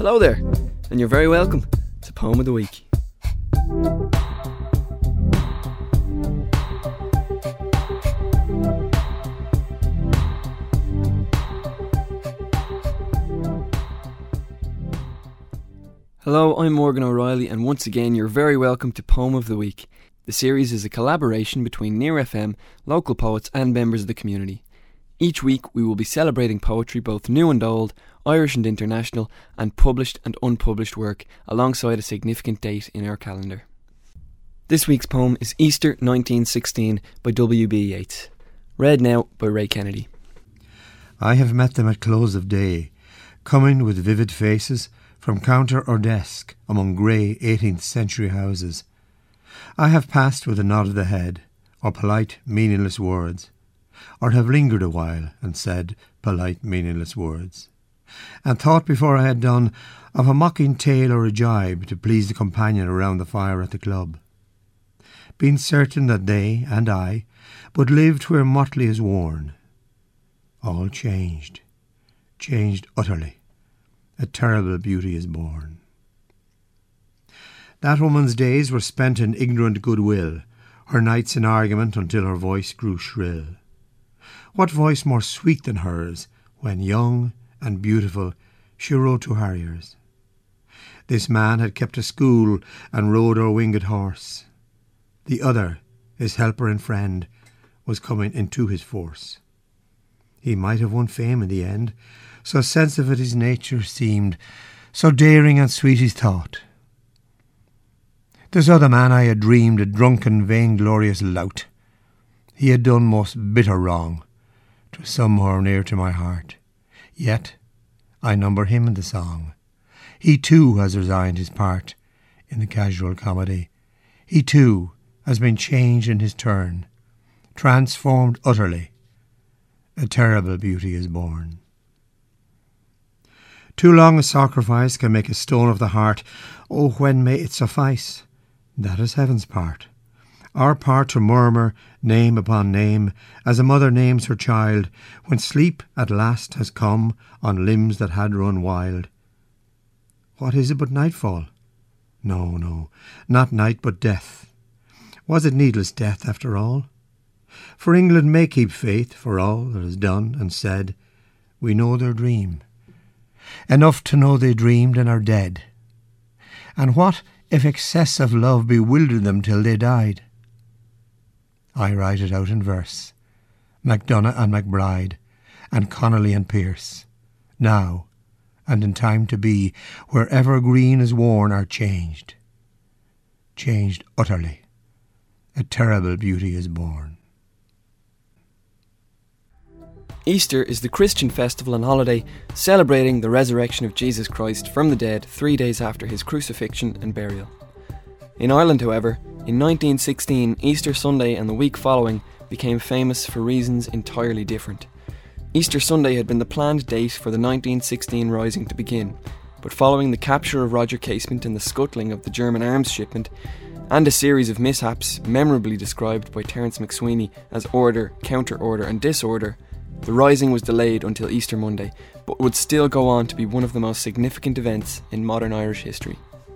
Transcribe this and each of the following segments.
Hello there, and you're very welcome to Poem of the Week. Hello, I'm Morgan O'Reilly, and once again you're very welcome to Poem of the Week. The series is a collaboration between Near FM, local poets and members of the community. Each week we will be celebrating poetry, both new and old, Irish and international, and published and unpublished work, alongside a significant date in our calendar. This week's poem is Easter 1916 by W.B. Yeats. Read now by Ray Kennedy. I have met them at close of day, coming with vivid faces from counter or desk among grey 18th century houses. I have passed with a nod of the head, or polite meaningless words, or have lingered a while and said polite meaningless words, and thought before I had done of a mocking tale or a jibe to please the companion around the fire at the club. Being certain that they and I but lived where motley is worn. All changed utterly. A terrible beauty is born. That woman's days were spent in ignorant goodwill, her nights in argument until her voice grew shrill. What voice more sweet than hers, when young and beautiful she rode to harriers? This man had kept a school and rode our winged horse. The other, his helper and friend, was coming into his force. He might have won fame in the end, so sensitive his nature seemed, so daring and sweet his thought. This other man I had dreamed a drunken, vainglorious lout. He had done most bitter wrong, 'twas somewhere near to my heart. Yet I number him in the song. He too has resigned his part in the casual comedy. He too has been changed in his turn, transformed utterly. A terrible beauty is born. Too long a sacrifice can make a stone of the heart. Oh, when may it suffice? That is heaven's part. Our part to murmur name upon name, as a mother names her child, when sleep at last has come on limbs that had run wild. What is it but nightfall? No, not night but death. Was it needless death after all? For England may keep faith for all that is done and said. We know their dream. Enough to know they dreamed and are dead. And what if excess of love bewildered them till they died? I write it out in verse, MacDonagh and MacBride, and Connolly and Pearse, now, and in time to be, wherever green is worn are changed utterly. A terrible beauty is born. Easter is the Christian festival and holiday celebrating the resurrection of Jesus Christ from the dead 3 days after his crucifixion and burial. In Ireland, however, in 1916, Easter Sunday and the week following became famous for reasons entirely different. Easter Sunday had been the planned date for the 1916 Rising to begin, but following the capture of Roger Casement and the scuttling of the German arms shipment, and a series of mishaps memorably described by Terence McSweeney as order, counter-order and disorder, the Rising was delayed until Easter Monday, but would still go on to be one of the most significant events in modern Irish history.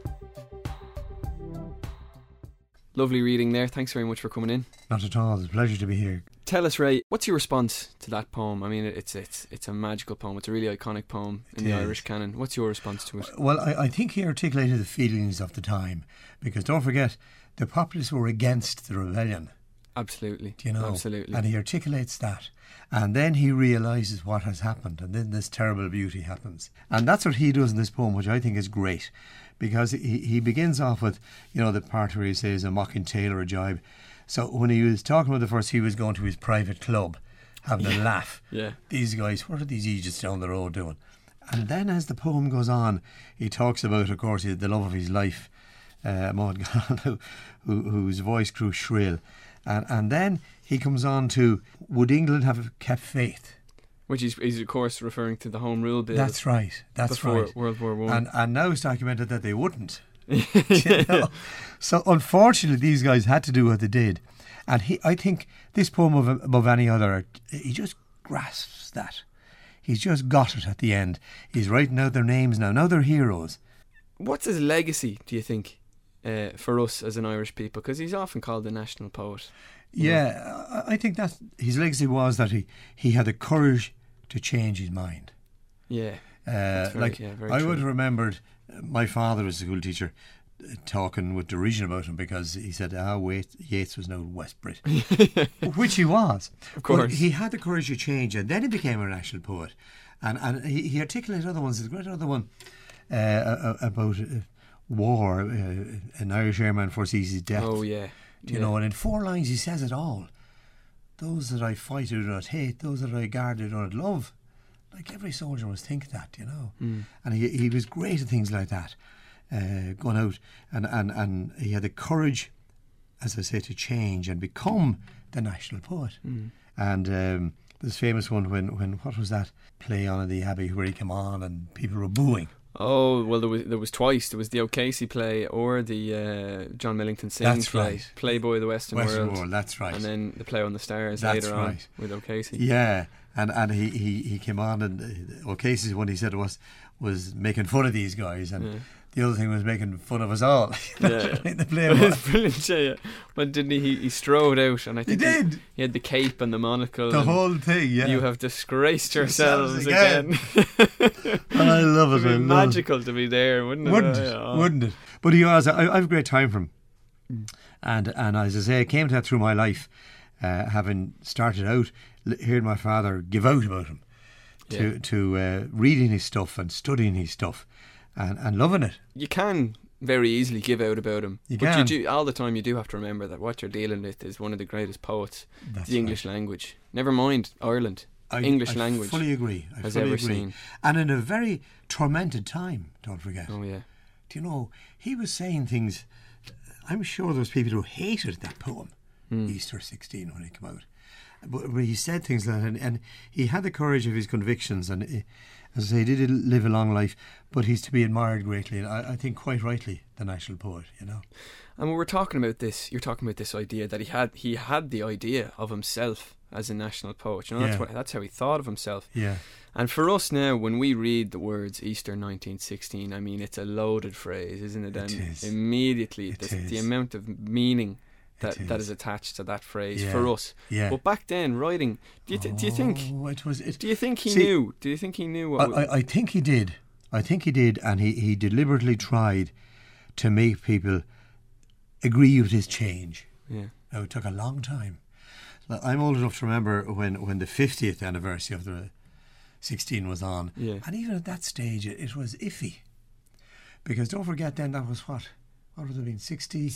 Lovely reading there. Thanks very much for coming in. Not at all. It's a pleasure to be here. Tell us, Ray, what's your response to that poem? I mean, it's a magical poem. It's a really iconic poem in the Irish canon. What's your response to it? Well, I think he articulated the feelings of the time, because don't forget, the populace were against the rebellion. Absolutely. Absolutely. And he articulates that. And then he realises what has happened, and then this terrible beauty happens. And that's what he does in this poem, which I think is great, because he begins off with, the part where he says a mocking tale or a jibe. So when he was talking about the first, he was going to his private club, having a laugh. Yeah. These guys, what are these Egypts down the road doing? And then as the poem goes on, he talks about, of course, the love of his life, Maud Gonagall, whose voice grew shrill. And then he comes on to, would England have kept faith? Which he's of course referring to the Home Rule Bill. That's right. Before World War I. And now it's documented that they wouldn't. So unfortunately these guys had to do what they did. And I think this poem above any other, he just grasps that. He's just got it at the end. He's writing out their names now. Now they're heroes. What's his legacy, do you think, for us as an Irish people? Because he's often called the national poet. Yeah, I think that his legacy was that he had the courage to change his mind. Yeah. Very I true. would have remembered my father was a school teacher talking with derision about him because he said, wait, Yeats was no West Brit. Which he was. Of course. But he had the courage to change, and then he became a national poet. And he articulated other ones. There's a great other one about war. An Irish airman foresees his death. Oh, yeah. You know, and in 4 lines he says it all. Those that I fight I do not hate, those that I guard I do not love. Like every soldier must think that, you know. And he was great at things like that. Going out and he had the courage, as I say, to change and become the national poet. And this famous one when what was that play on in the Abbey where he came on and people were booing. Oh, well, there was twice. There was the O'Casey play or the John Millington Synge play. Right. Playboy of the Western World. That's right. And then the play on the Stars That's later right. on with O'Casey. Yeah, and he came on and O'Casey's one he said was making fun of these guys and the other thing was making fun of us all. Yeah. The play It was brilliant, yeah. But didn't he strode out and I think he did. He had the cape and the monocle. The and whole thing, yeah. You have disgraced yourselves again. again. I love it. It would be magical to be there, wouldn't it? Wouldn't it? But he was. I have a great time for him. And as I say, I came to that through my life, having started out, hearing my father give out about him, to reading his stuff and studying his stuff, and loving it. You can very easily give out about him. But you do, all the time you do have to remember that what you're dealing with is one of the greatest poets the English language. Never mind Ireland. English language. I fully agree. Seen. And in a very tormented time, don't forget. Oh, yeah. Do you know, he was saying things, I'm sure there was people who hated that poem, Easter 16, when it came out. But he said things like that, and he had the courage of his convictions, and as I say, he did live a long life, but he's to be admired greatly, and I think quite rightly the national poet, you know. And when we're talking about this, you're talking about this idea that he had the idea of himself as a national poet. You know, that's how he thought of himself. Yeah. And for us now, when we read the words Easter 1916, I mean, it's a loaded phrase, isn't it? And immediately the amount of meaning that is attached to that phrase for us. Yeah. But back then, writing, do you think he knew? Do you think he knew what? I think he did. I think he did, and he deliberately tried to make people agree with his change. Yeah. Now, it took a long time. I'm old enough to remember when the 50th anniversary of the 16 was on, and even at that stage it was iffy, because don't forget then that was what would have been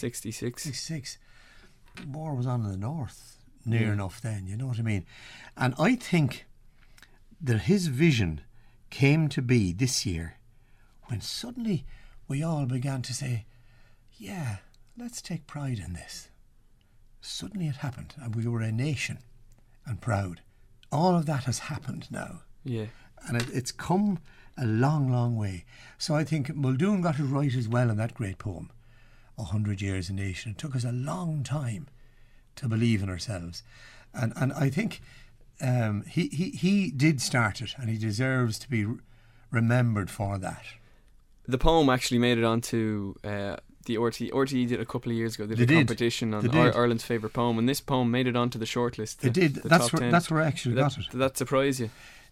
66. The war was on in the north near enough then, you know what I mean. And I think that his vision came to be this year when suddenly we all began to say, yeah, let's take pride in this. Suddenly it happened and we were a nation and proud. All of that has happened now. Yeah. And it's come a long, long way. So I think Muldoon got it right as well in that great poem, 100 Years a Nation. It took us a long time to believe in ourselves. And I think he did start it, and he deserves to be remembered for that. The poem actually made it onto the RTE did a couple of years ago. They did a competition on Ireland's favourite poem, and this poem made it onto the shortlist. It did. That's where I actually got it. Did that surprise you?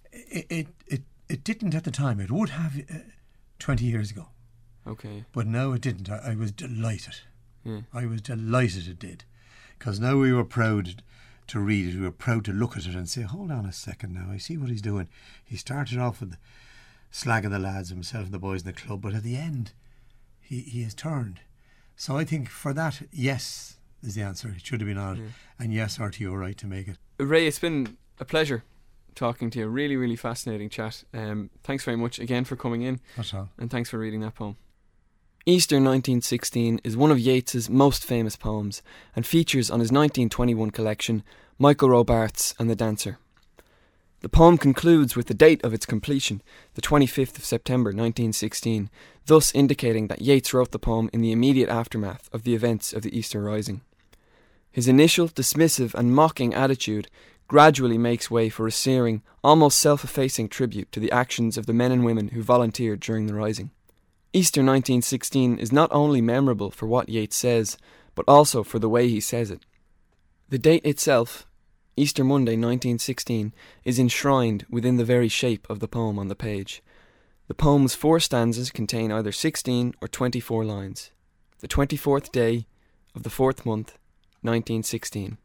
It didn't at the time. It would have 20 years ago. Okay. But no, it didn't. I was delighted. Yeah. I was delighted it did. Because now we were proud to read it. We were proud to look at it and say, hold on a second now. I see what he's doing. He started off with slagging the lads, himself and the boys in the club, but at the end, he has turned. So I think for that, yes, is the answer. It should have been on it. And yes, RTE were right to make it. Ray, it's been a pleasure talking to you. Really, really fascinating chat. Thanks very much again for coming in. That's all. And thanks for reading that poem. Easter 1916 is one of Yeats's most famous poems and features on his 1921 collection, Michael Robartes and the Dancer. The poem concludes with the date of its completion, the 25th of September 1916, thus indicating that Yeats wrote the poem in the immediate aftermath of the events of the Easter Rising. His initial dismissive and mocking attitude gradually makes way for a searing, almost self-effacing tribute to the actions of the men and women who volunteered during the Rising. Easter 1916 is not only memorable for what Yeats says, but also for the way he says it. The date itself, Easter Monday 1916, is enshrined within the very shape of the poem on the page. The poem's 4 stanzas contain either 16 or 24 lines. The 24th day of the 4th month, 1916.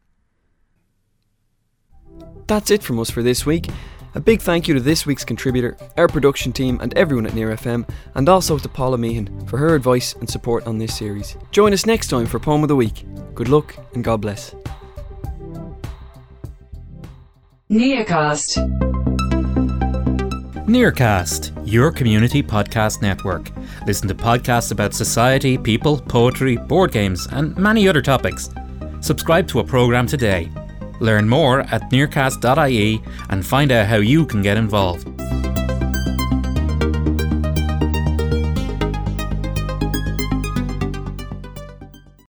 That's it from us for this week. A big thank you to this week's contributor, our production team and everyone at Near FM, and also to Paula Meehan for her advice and support on this series. Join us next time for Poem of the Week. Good luck and God bless. Nearcast. Nearcast, your community podcast network. Listen to podcasts about society, people, poetry, board games, and many other topics. Subscribe to a programme today. Learn more at nearcast.ie and find out how you can get involved.